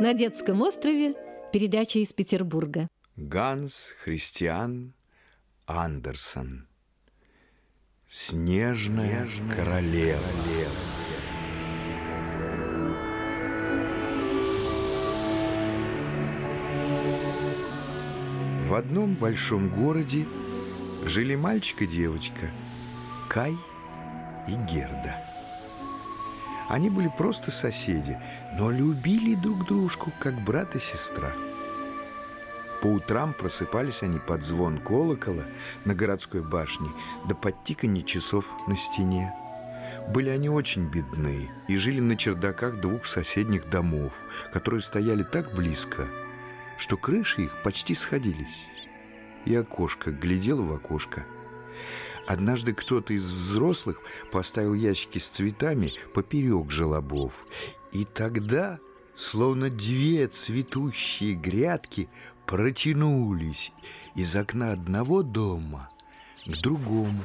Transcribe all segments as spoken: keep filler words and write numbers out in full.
На детском острове. Передача из Петербурга. Ганс Христиан Андерсен. Снежная, Снежная королева. королева. В одном большом городе жили мальчик и девочка Кай и Герда. Они были просто соседи, но любили друг дружку, как брат и сестра. По утрам просыпались они под звон колокола на городской башне да под тиканье часов на стене. Были они очень бедны и жили на чердаках двух соседних домов, которые стояли так близко, что крыши их почти сходились. И окошко глядело в окошко. Однажды кто-то из взрослых поставил ящики с цветами поперек желобов. И тогда, словно две цветущие грядки, протянулись из окна одного дома к другому.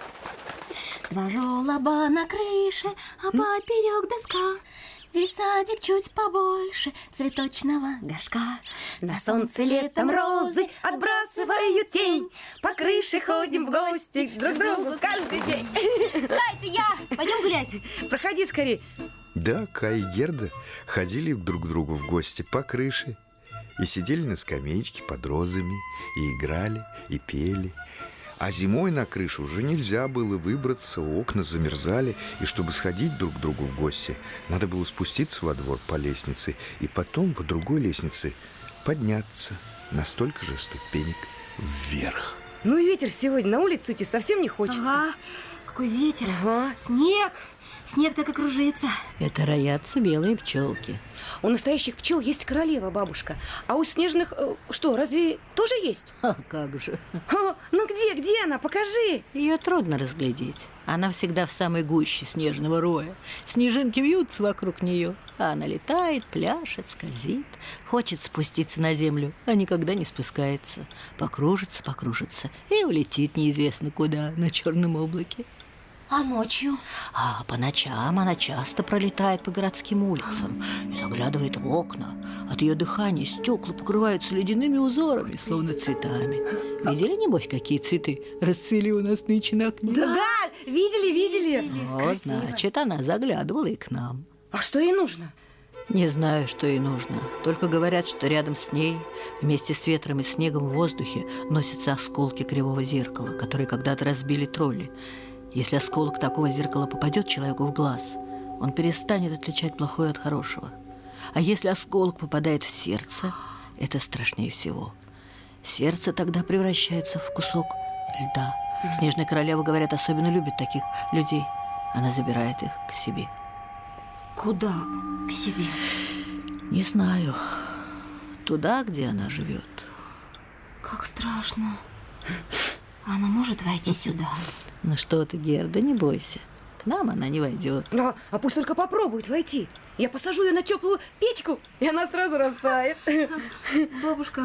Два желоба на крыше, а поперек доска. Весь садик чуть побольше цветочного горшка. На солнце летом розы отбрасывают тень. По крыше ходим в гости друг к другу каждый день. Кай, это я! Пойдем гулять. Проходи скорее. Да, Кай и Герда ходили друг к другу в гости по крыше. И сидели на скамеечке под розами, и играли, и пели. А зимой на крышу уже нельзя было выбраться, окна замерзали, и чтобы сходить друг к другу в гости, надо было спуститься во двор по лестнице и потом по другой лестнице подняться на столько же ступенек вверх. Ну и ветер сегодня, на улицу идти совсем не хочется. Ага, какой ветер, ага. Снег, снег так и кружится. Это роятся белые пчелки. У настоящих пчел есть королева, бабушка. А у снежных, э, что, разве тоже есть? А как же? А, ну где, где она? Покажи. Ее трудно разглядеть. Она всегда в самой гуще снежного роя. Снежинки вьются вокруг нее, а она летает, пляшет, скользит. Хочет спуститься на землю, а никогда не спускается. Покружится, покружится и улетит неизвестно куда на черном облаке. А ночью? А по ночам она часто пролетает по городским улицам и заглядывает в окна. От ее дыхания стекла покрываются ледяными узорами, словно цветами. Видели, небось, какие цветы расцвели у нас нынче на окне? Да, да, видели, видели. Вот, красиво. Значит, она заглядывала и к нам. А что ей нужно? Не знаю, что ей нужно. Только говорят, что рядом с ней, вместе с ветром и снегом в воздухе, носятся осколки кривого зеркала, которые когда-то разбили тролли. Если осколок такого зеркала попадет человеку в глаз, он перестанет отличать плохое от хорошего. А если осколок попадает в сердце, это страшнее всего. Сердце тогда превращается в кусок льда. Снежная королева, говорят, особенно любит таких людей. Она забирает их к себе. Куда к себе? Не знаю. Туда, где она живет. Как страшно. Она может войти сюда? Ну что ты, Герда, не бойся. К нам она не войдет. А, а пусть только попробует войти. Я посажу ее на теплую печку, и она сразу растает. Бабушка,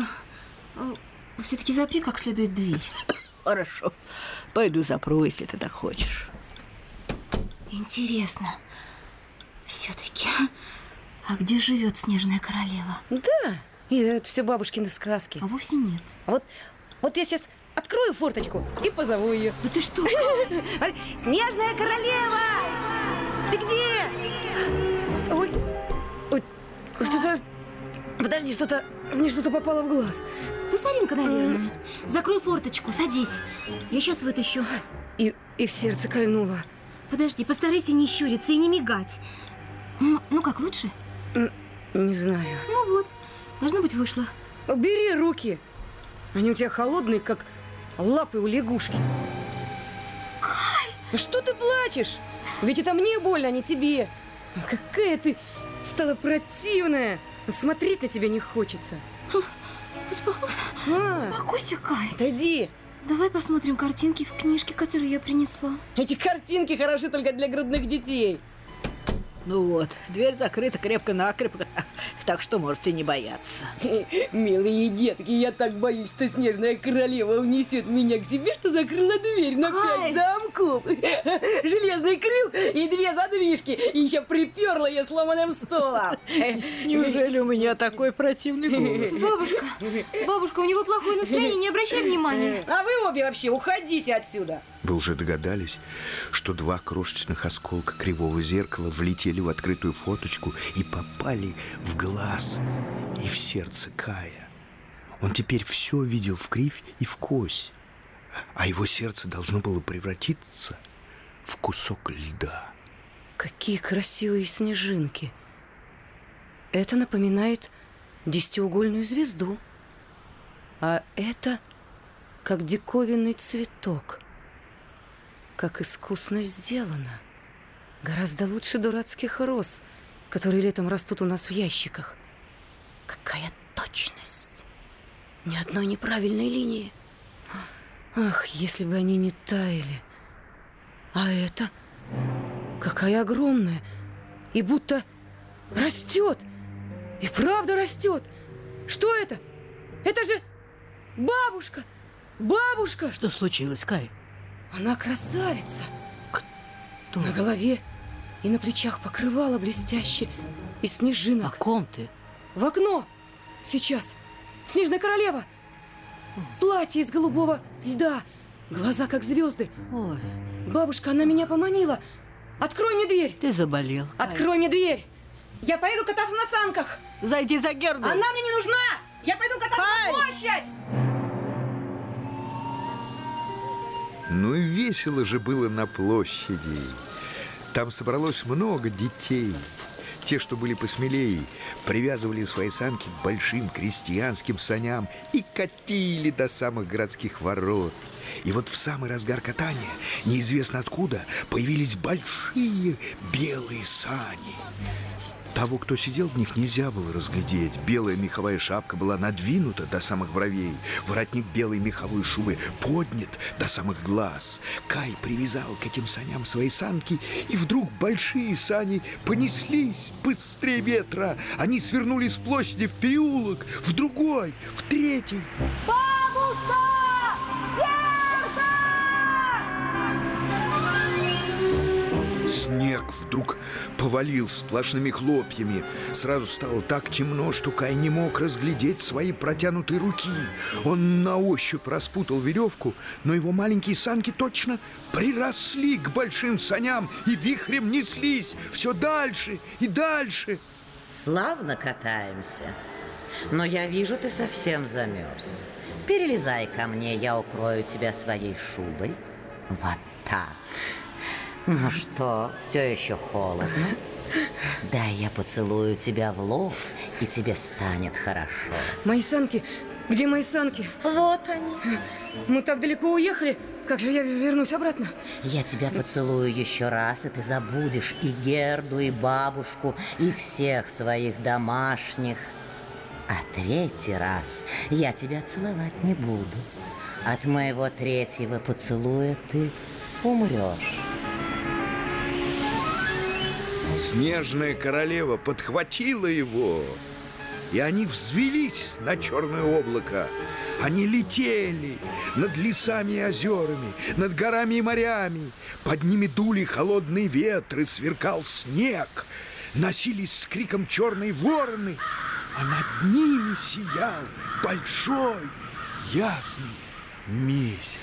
все-таки запри как следует дверь. Хорошо. Пойду запру, если ты так хочешь. Интересно. Все-таки, а где живет снежная королева? Да, и это все бабушкины сказки. А вовсе нет. А вот, вот я сейчас открою форточку и позову ее. Да ты что? Снежная королева! Ты где? Ой, ой, что-то... Подожди, что-то... Мне что-то попало в глаз. Ты Саринка, наверное. Закрой форточку, садись. Я сейчас вытащу. И, и в сердце кольнуло. Подожди, постарайся не щуриться и не мигать. Ну, ну как, лучше? Не знаю. Ну вот, должно быть, вышло. Бери руки. Они у тебя холодные, как лапы у лягушки. Кай! Что ты плачешь? Ведь это мне больно, а не тебе. Какая ты стала противная. Смотреть на тебя не хочется. Успо- А, Успокойся, Кай. отойди. Давай посмотрим картинки в книжке, которую я принесла. Эти картинки хороши только для грудных детей. Ну вот, дверь закрыта крепко-накрепко, так что можете не бояться. Милые детки, я так боюсь, что снежная королева унесет меня к себе, что закрыла дверь на пять замков. Железный крюк и две задвижки. И еще приперла я сломанным столом. Неужели у меня такой противный голос? Бабушка, бабушка, у него плохое настроение, не обращай внимания. А вы обе вообще уходите отсюда. Вы уже догадались, что два крошечных осколка кривого зеркала влетели в открытую форточку и попали в глаз и в сердце Кая. Он теперь все видел в кривь и в кось, а его сердце должно было превратиться в кусок льда. Какие красивые снежинки. Это напоминает десятиугольную звезду. А это как диковинный цветок. Как искусно сделано. Гораздо лучше дурацких роз, которые летом растут у нас в ящиках. Какая точность! Ни одной неправильной линии. Ах, если бы они не таяли. А это какая огромная. И будто растет. И правда растет. Что это? Это же бабушка! Бабушка! Что случилось, Кай? Она красавица. Кто? На голове и на плечах покрывало блестяще из О снежинок. ком ты? В окно! Сейчас! Снежная королева! Платье из голубого льда, глаза как звезды. Ой, Бабушка, она меня поманила. Открой мне дверь! ты заболел, Кай. Открой мне дверь! Я пойду кататься на санках! Зайди за Герду. Она мне не нужна! Я пойду кататься Кай! на площадь! Ну и весело же было на площади. Там собралось много детей. Те, что были посмелее, привязывали свои санки к большим крестьянским саням и катили до самых городских ворот. И вот в самый разгар катания, неизвестно откуда, появились большие белые сани. Того, кто сидел в них, нельзя было разглядеть. Белая меховая шапка была надвинута до самых бровей. Воротник белой меховой шубы поднят до самых глаз. Кай привязал к этим саням свои санки, и вдруг большие сани понеслись быстрее ветра. Они свернули с площади в переулок, в другой, в третий. Бабушка! Снег вдруг повалил сплошными хлопьями. Сразу стало так темно, что Кай не мог разглядеть свои протянутые руки. Он на ощупь распутал веревку, но его маленькие санки точно приросли к большим саням и вихрем неслись все дальше и дальше. Славно катаемся. Но я вижу, ты совсем замерз. Перелезай ко мне, я укрою тебя своей шубой. Вот так. Ну что, все еще холодно? Дай я поцелую тебя в лоб, и тебе станет хорошо. Мои санки? Где мои санки? Вот они. Мы так далеко уехали. Как же я вернусь обратно? Я тебя поцелую еще раз, и ты забудешь и Герду, и бабушку, и всех своих домашних. А третий раз я тебя целовать не буду. От моего третьего поцелуя ты умрешь. Снежная королева подхватила его, и они взвелись на черное облако. Они летели над лесами и озерами, над горами и морями. Под ними дули холодные ветры, сверкал снег. Носились с криком черные вороны, а над ними сиял большой ясный месяц.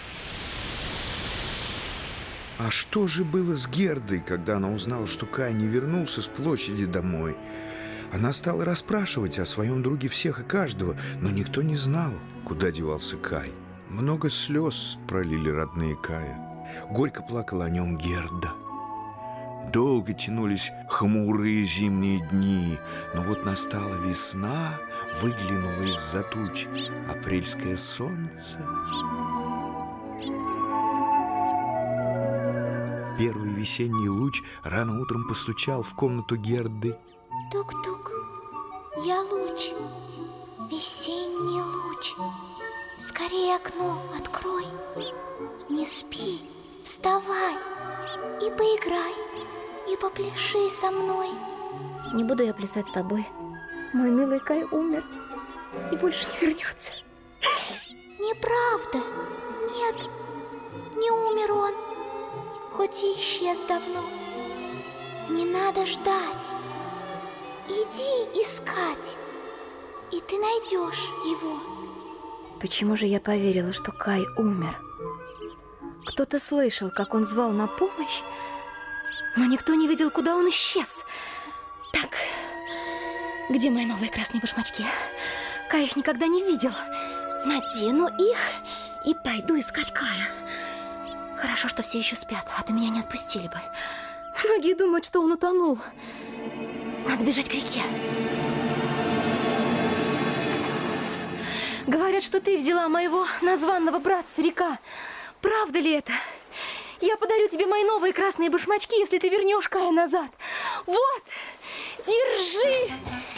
А что же было с Гердой, когда она узнала, что Кай не вернулся с площади домой? Она стала расспрашивать о своем друге всех и каждого, но никто не знал, куда девался Кай. Много слез пролили родные Кая. Горько плакала о нем Герда. Долго тянулись хмурые зимние дни, но вот настала весна, выглянуло из-за туч апрельское солнце. Первый весенний луч рано утром постучал в комнату Герды. Тук-тук, я луч, весенний луч. Скорее окно открой. Не спи, вставай и поиграй, и попляши со мной. Не буду я плясать с тобой. Мой милый Кай умер и больше не вернется. Неправда. Нет, не умер он, хоть и исчез давно. Не надо ждать. Иди искать, и ты найдешь его. Почему же я поверила, что Кай умер? Кто-то слышал, как он звал на помощь, но никто не видел, куда он исчез. Так, где мои новые красные башмачки? Кай их никогда не видел. Надену их и пойду искать Кая. Хорошо, что все еще спят, а то меня не отпустили бы. Многие думают, что он утонул. Надо бежать к реке. Говорят, что ты взяла моего названного братца, река. Правда ли это? Я подарю тебе мои новые красные башмачки, если ты вернешь Кая назад. Вот, держи!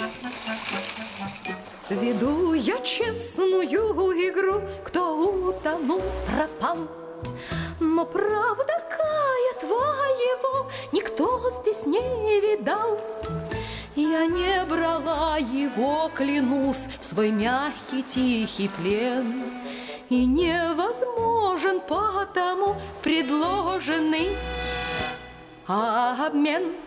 Веду я честную игру, кто утонул, пропал. Но правда Кая твоего никто здесь не видал. Я не брала его, клянусь, в свой мягкий тихий плен. И невозможен потому предложенный обмен.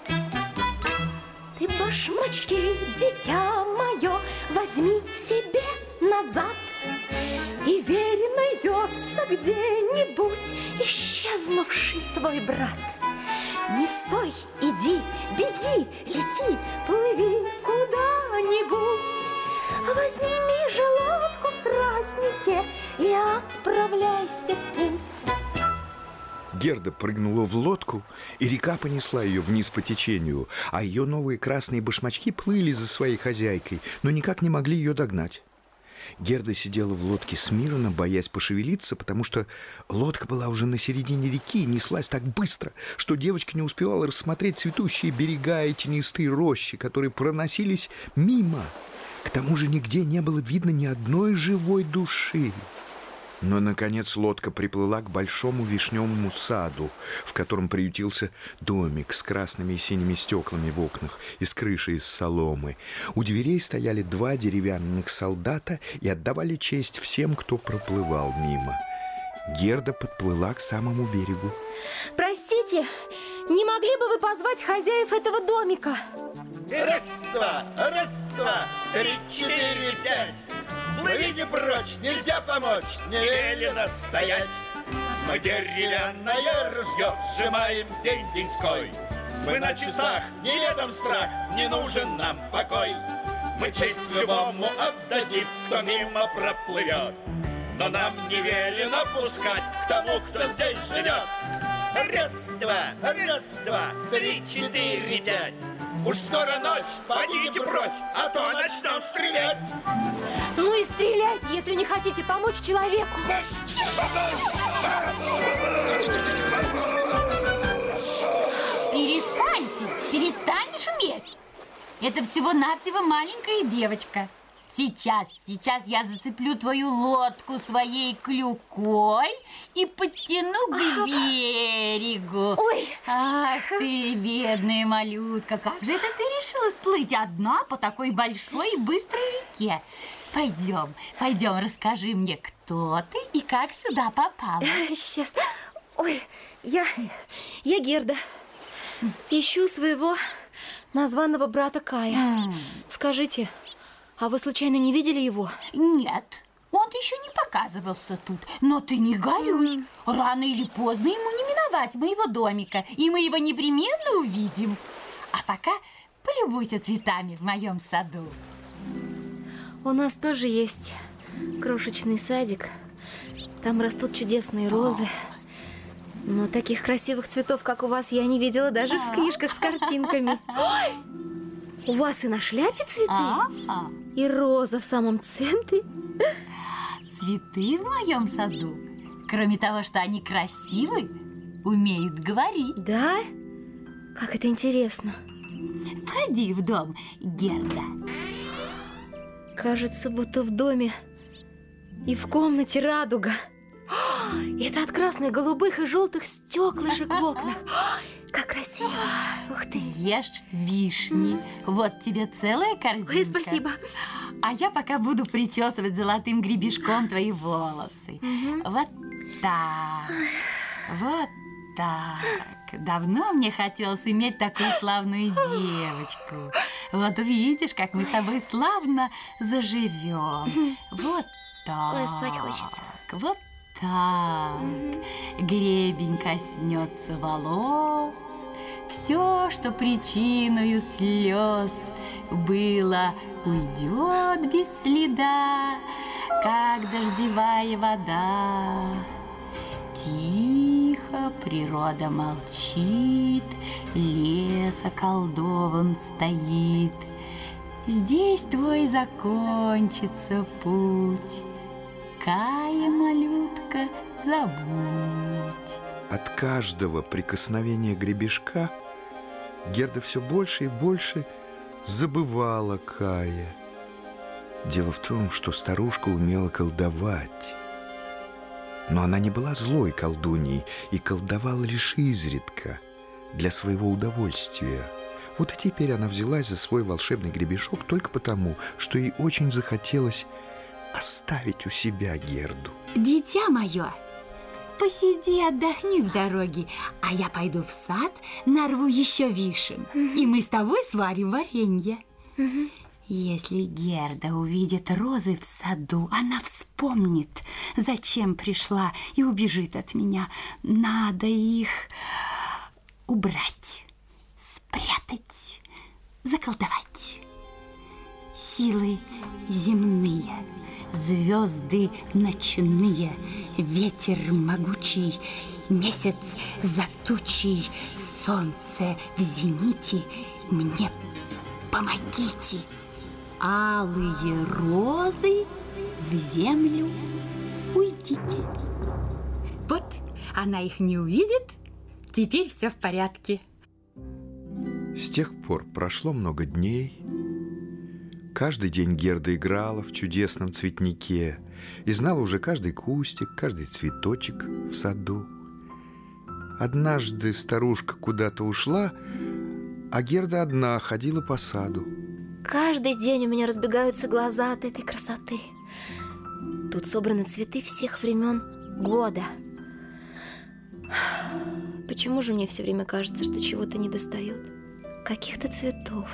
Ты башмачки, дитя мое, возьми себе назад. И верь, найдется где-нибудь исчезнувший твой брат. Не стой, иди, беги, лети, плыви куда-нибудь. Возьми же лодку в тростнике и отправляйся в путь. Герда прыгнула в лодку, и река понесла ее вниз по течению, а ее новые красные башмачки плыли за своей хозяйкой, но никак не могли ее догнать. Герда сидела в лодке смирно, боясь пошевелиться, потому что лодка была уже на середине реки и неслась так быстро, что девочка не успевала рассмотреть цветущие берега и тенистые рощи, которые проносились мимо. К тому же нигде не было видно ни одной живой души. Но, наконец, лодка приплыла к большому вишневому саду, в котором приютился домик с красными и синими стеклами в окнах и с крышей из соломы. У дверей стояли два деревянных солдата и отдавали честь всем, кто проплывал мимо. Герда подплыла к самому берегу. Простите, не могли бы вы позвать хозяев этого домика? Раз-два, раз-два, три-четыре, пять. Плывите прочь, нельзя помочь, не велено стоять. Мы деревянное ружье сжимаем день-деньской. Мы на часах, не летом страх, не нужен нам покой. Мы честь любому отдадим, кто мимо проплывет. Но нам не велено пускать к тому, кто здесь живет. Раз-два, раз-два, три-четыре, пять. Уж скоро ночь, подите прочь, а то начнем стрелять. Ну и стреляйте, если не хотите помочь человеку. Перестаньте, перестаньте шуметь. Это всего-навсего маленькая девочка. Сейчас, сейчас я зацеплю твою лодку своей клюкой и подтяну к берегу. Ой! Ах ты, бедная малютка, как же это ты решила сплыть одна по такой большой и быстрой реке? Пойдем, пойдем, расскажи мне, кто ты и как сюда попала. Сейчас. Ой, я, я Герда. Ищу своего названного брата Кая. Mm. Скажите, а вы случайно не видели его? Нет, он еще не показывался тут. Но ты не горюй. Mm. Рано или поздно ему не миновать моего домика, и мы его непременно увидим. А пока полюбуйся цветами в моем саду. У нас тоже есть крошечный садик. Там растут чудесные розы. Но таких красивых цветов, как у вас, я не видела даже в книжках с картинками. У вас и на шляпе цветы, и роза в самом центре. Цветы в моем саду, кроме того, что они красивы, умеют говорить. Да? Как это интересно. Входи в дом, Герда. Кажется, будто в доме и в комнате радуга. Это от красных, голубых и желтых стеклышек в окнах. Как красиво. Ух ты. Ешь вишни. Вот тебе целая корзинка. Ой, спасибо. А я пока буду причесывать золотым гребешком твои волосы. Угу. Вот так. Вот так. Давно мне хотелось иметь такую славную девочку. Вот увидишь, как мы с тобой славно заживем. Вот так. Ой, спать хочется. Вот так. Гребень коснется волос. Все, что причиною слез было, уйдет без следа, как дождевая вода. Тихо природа молчит, лес околдован стоит. Здесь твой закончится путь, Кая, малютка, забудь. От каждого прикосновения гребешка Герда все больше и больше забывала Кая. Дело в том, что старушка умела колдовать. Но она не была злой колдуньей и колдовала лишь изредка, для своего удовольствия. Вот и теперь она взялась за свой волшебный гребешок только потому, что ей очень захотелось оставить у себя Герду. Дитя мое, посиди, отдохни с дороги, а я пойду в сад, нарву еще вишен, угу. и мы с тобой сварим варенье. Угу. Если Герда увидит розы в саду, она вспомнит, зачем пришла, и убежит от меня. Надо их убрать, спрятать, заколдовать. Силы земные, звезды ночные, ветер могучий, месяц за тучей, солнце в зените, мне помогите. Алые розы в землю уйдите. Вот она их не увидит, теперь все в порядке. С тех пор прошло много дней. Каждый день Герда играла в чудесном цветнике и знала уже каждый кустик, каждый цветочек в саду. Однажды старушка куда-то ушла, а Герда одна ходила по саду. Каждый день у меня разбегаются глаза от этой красоты. Тут собраны цветы всех времен года. Почему же мне все время кажется, что чего-то недостает? Каких-то цветов.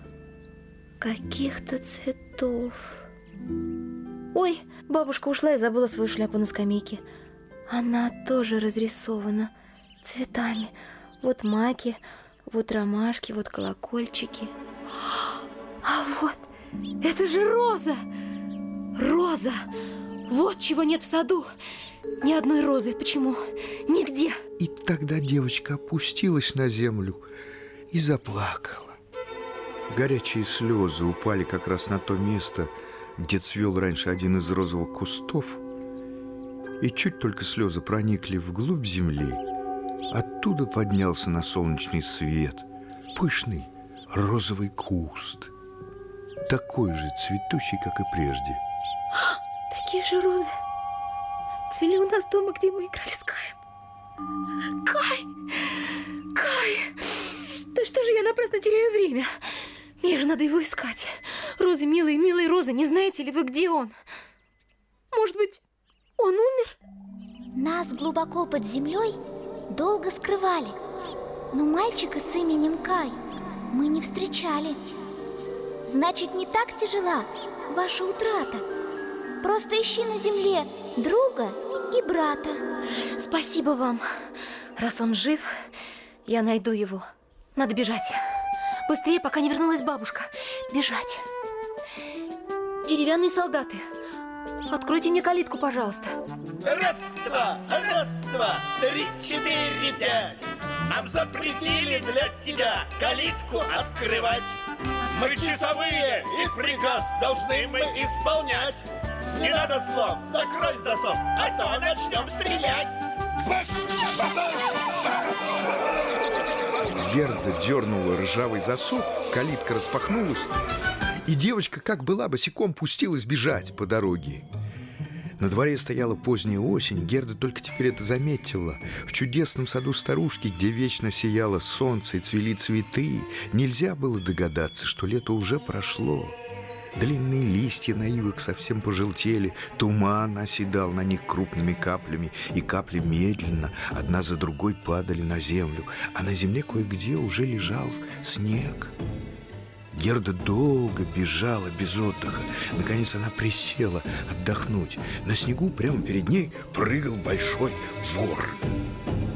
Каких-то цветов. Ой, бабушка ушла и забыла свою шляпу на скамейке. Она тоже разрисована цветами. Вот маки, вот ромашки, вот колокольчики. А вот, это же роза! Роза! Вот чего нет в саду. Ни одной розы. Почему? Нигде. И тогда девочка опустилась на землю и заплакала. Горячие слезы упали как раз на то место, где цвел раньше один из розовых кустов. И чуть только слезы проникли вглубь земли, оттуда поднялся на солнечный свет пышный розовый куст, такой же цветущий, как и прежде. Такие же розы цвели у нас дома, где мы играли с Каем. Кай! Кай! Да что же я напрасно теряю время? Мне же надо его искать. Розы, милые, милые розы, не знаете ли вы, где он? Может быть, он умер? Нас глубоко под землей долго скрывали, но мальчика с именем Кай мы не встречали. Значит, не так тяжела ваша утрата. Просто ищи на земле друга и брата. Спасибо вам. Раз он жив, я найду его. Надо бежать. Быстрее, пока не вернулась бабушка. Бежать. Деревянные солдаты, откройте мне калитку, пожалуйста. Раз-два, раз-два, три-четыре, пять. Нам запретили для тебя калитку открывать. Мы часовые, и приказ должны мы исполнять. Не надо слов, закрой засов, а то начнем стрелять. Герда дернула ржавый засов, калитка распахнулась, и девочка, как была, босиком пустилась бежать по дороге. На дворе стояла поздняя осень, Герда только теперь это заметила. В чудесном саду старушки, где вечно сияло солнце и цвели цветы, нельзя было догадаться, что лето уже прошло. Длинные листья на ивах совсем пожелтели, туман оседал на них крупными каплями, и капли медленно, одна за другой, падали на землю, а на земле кое-где уже лежал снег. Герда долго бежала без отдыха. Наконец она присела отдохнуть. На снегу прямо перед ней прыгал большой ворон.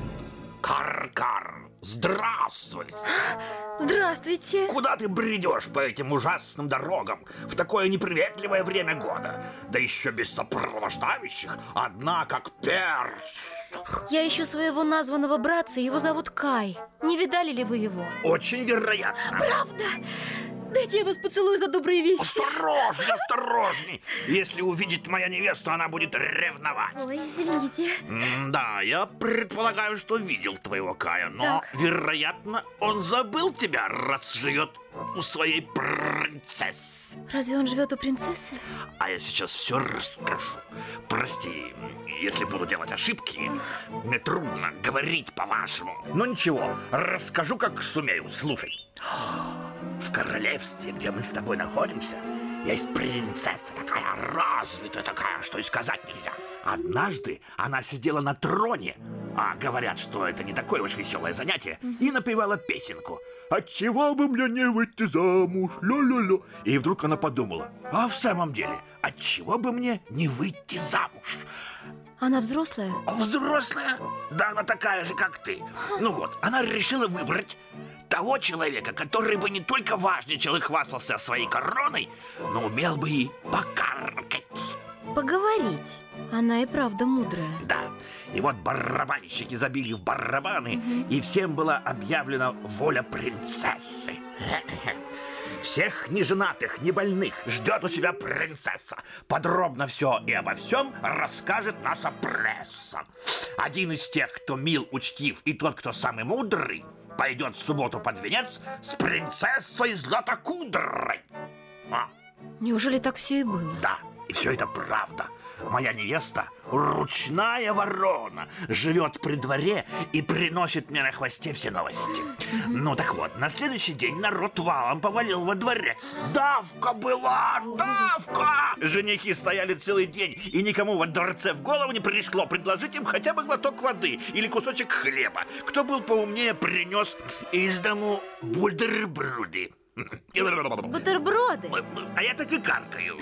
Кар-кар, здравствуй! Здравствуйте! Куда ты бредешь по этим ужасным дорогам в такое неприветливое время года? Да еще без сопровождающих, одна как перст. Я ищу своего названного братца, его зовут Кай. Не видали ли вы его? Очень вероятно. Правда? Дайте я вас поцелую за добрые вести. Осторожней, осторожней. Если увидит моя невесту, она будет ревновать. Ой, извините. Да, я предполагаю, что видел твоего Кая, но, так. вероятно, он забыл тебя, раз живет у своей принцессы. Разве он живет у принцессы? А я сейчас все расскажу. Прости, если буду делать ошибки. Мне трудно говорить по-вашему. Но ничего, расскажу, как сумею. Слушай. В королевстве, где мы с тобой находимся, есть принцесса такая развитая, такая, что и сказать нельзя. Однажды она сидела на троне, а говорят, что это не такое уж веселое занятие, и напевала песенку. «Отчего бы мне не выйти замуж, ля-ля-ля». И вдруг она подумала, а в самом деле, отчего бы мне не выйти замуж? Она взрослая? Взрослая? Да она такая же, как ты. Ну вот, она решила выбрать того человека, который бы не только важничал и хвастался своей короной, но умел бы и покаркать. Поговорить. Она и правда мудрая. Да. И вот барабанщики забили в барабаны, угу. и всем была объявлена воля принцессы. Всех неженатых, небольных ждет у себя принцесса. Подробно все и обо всем расскажет наша пресса. Один из тех, кто мил, учтив, и тот, кто самый мудрый, пойдет в субботу под венец с принцессой Златокудрой. А? Неужели так все и было? Да, и все это правда. Моя невеста, ручная ворона, живет при дворе и приносит мне на хвосте все новости. Ну так вот, на следующий день народ валом повалил во дворец. Давка была, давка! Женихи стояли целый день, и никому во дворце в голову не пришло предложить им хотя бы глоток воды или кусочек хлеба. Кто был поумнее, принес из дому бутерброды. Бутерброды? А я так и каркаю.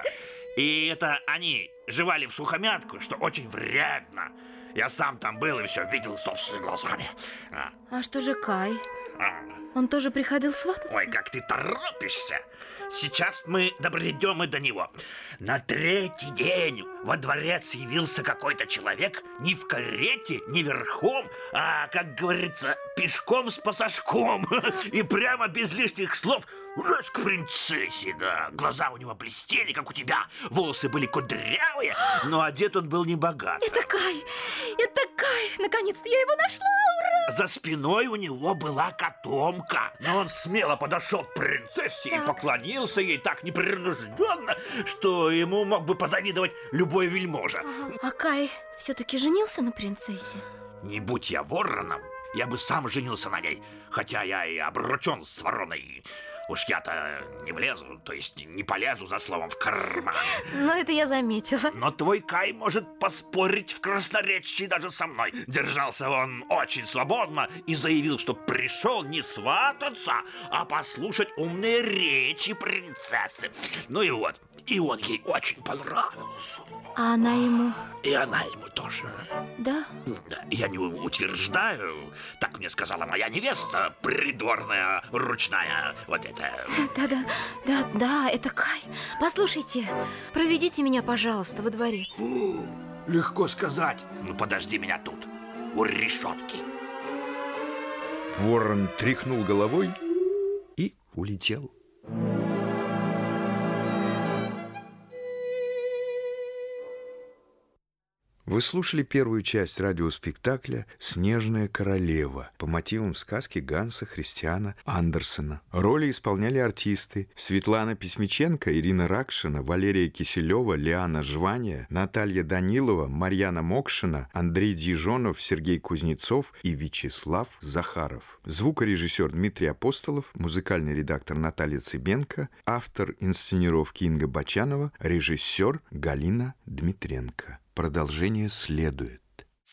И это они жевали в сухомятку, что очень вредно. Я сам там был и все видел собственными глазами. А, а что же Кай? А. Он тоже приходил свататься? Ой, как ты торопишься. Сейчас мы добредем и до него. На третий день во дворец явился какой-то человек не в карете, не верхом, а, как говорится, пешком с пасашком. И прямо без лишних слов раз к принцессе, да. Глаза у него блестели, как у тебя, волосы были кудрявые, но одет он был не богат. Это Кай! Это Кай! Наконец-то я его нашла! Ура! За спиной у него была котомка, но он смело подошел к принцессе так. и поклонился ей так непринужденно, что ему мог бы позавидовать любой вельможа. Ага. А Кай все-таки женился на принцессе? Не будь я вороном, я бы сам женился на ней, хотя я и обручен с вороной. Уж я-то не влезу, то есть не полезу за словом в карман. Ну, это я заметила. Но твой Кай может поспорить в красноречии даже со мной. Держался он очень свободно и заявил, что пришел не свататься, а послушать умные речи принцессы. Ну и вот, и он ей очень понравился. А она ему? И она ему тоже. Да? Я не утверждаю, так мне сказала моя невеста, придворная, ручная, вот это. Да-да, да-да, это Кай. Послушайте, проведите меня, пожалуйста, во дворец. О, легко сказать. Ну, подожди меня тут, у решетки. Ворон тряхнул головой и улетел. Вы слушали первую часть радиоспектакля «Снежная королева» по мотивам сказки Ганса Христиана Андерсена. Роли исполняли артисты: Светлана Письмиченко, Ирина Ракшина, Валерия Киселева, Лиана Жвания, Наталья Данилова, Марьяна Мокшина, Андрей Дижонов, Сергей Кузнецов и Вячеслав Захаров. Звукорежиссер Дмитрий Апостолов, музыкальный редактор Наталья Цыбенко, автор инсценировки Инга Бочанова, режиссер Галина Дмитренко. Продолжение следует.